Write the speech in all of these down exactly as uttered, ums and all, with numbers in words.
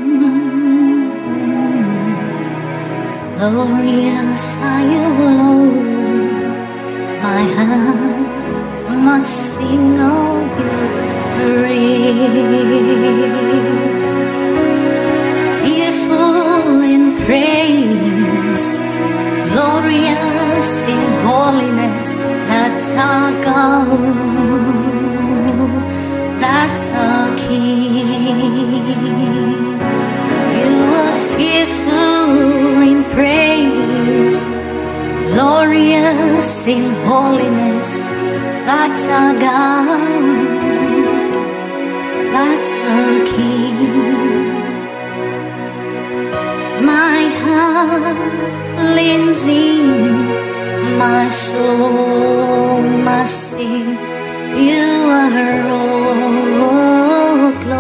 Glorious are you, Lord. My heart must sing of your praise. Fearful in praise, glorious in holiness. That's our God, that's our King. You are fearful in praise, glorious in holiness. That's our God, that's our King. My heart leans in, my soul must sing. You are all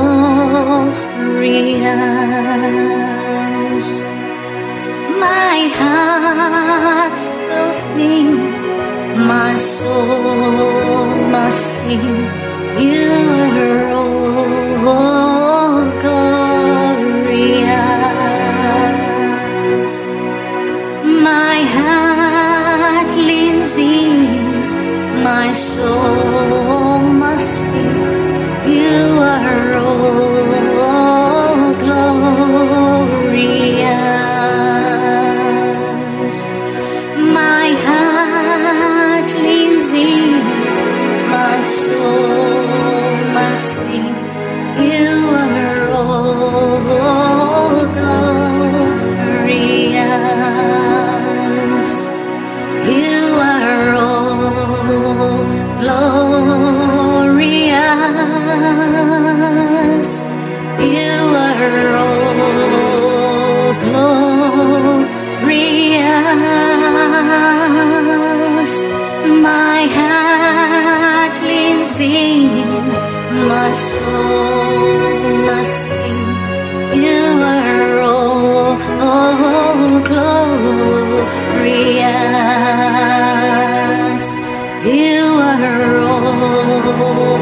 glorious. My heart will sing, my soul must sing. You are all glorious. My heart leans in, my soul must sing. You are all glorious. My heart leans in, my soul must sing. You are all glorious. You are all glorious. You are all glorious. My heart leans in, my soul must sing. You are all, all glorious. You are all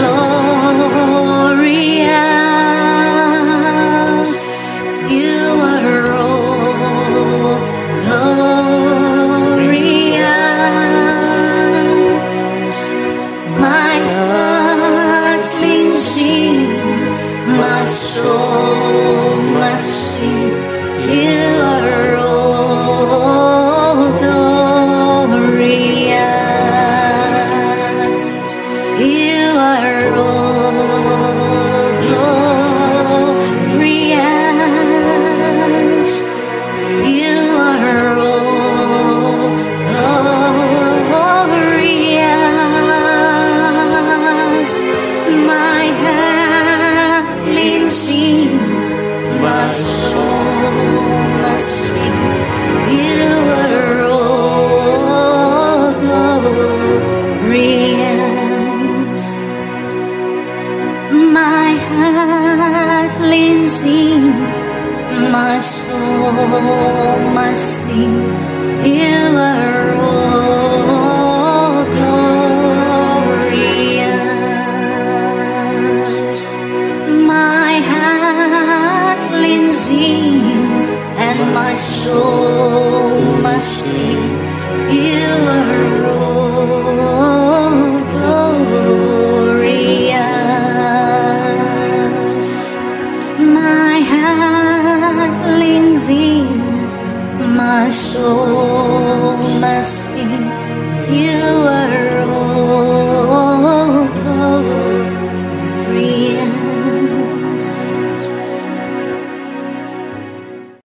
glorious. You are all glorious. My heart leans in, my soul must sing. You are all glorious. You are all glorious. You are all glorious. My heart leans in, my soul must sing. You are all glorious. My heart leans in, my soul must sing. You are all glorious. My heart leans in, and my soul must sing. You are all glorious. My heart leans in, my soul must sing. You are